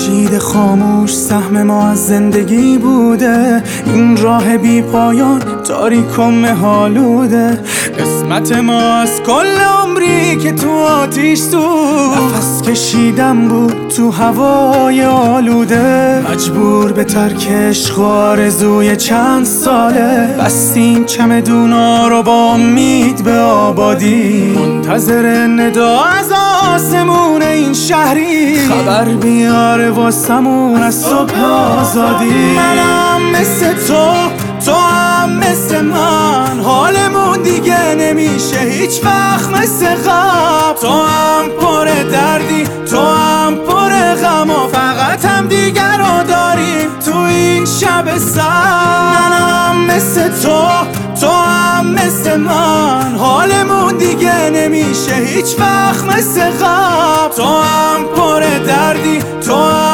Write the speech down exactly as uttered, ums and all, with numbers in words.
خورشید خاموش سهم ما از زندگی بوده، این راه بی پایان تاریک و مه‌آلوده. قسمت ما از کل عمری که تو آتیش سوخت، نفس کشیدم بود تو هوای آلوده. مجبور به ترک عشق و آرزوی چند ساله، بستیم چمدونا رو با امید به آبادی. منتظر ندا از آسمون این شهری، خبر بیاره واسمون از صبح آزادی. منم مثل تو، تو هم مثل من، حالمون دیگه نمیشه هیچ وقت مثل قبل. تو هم پر دردی، تو هم پر غم و فقط هم دیگر رو داریم تو این شب سرد. منم مثل تو، تو هم مثل من، حالمون دیگه نمیشه هیچ وقت مثل قبل. تو هم پر دردی، تو هم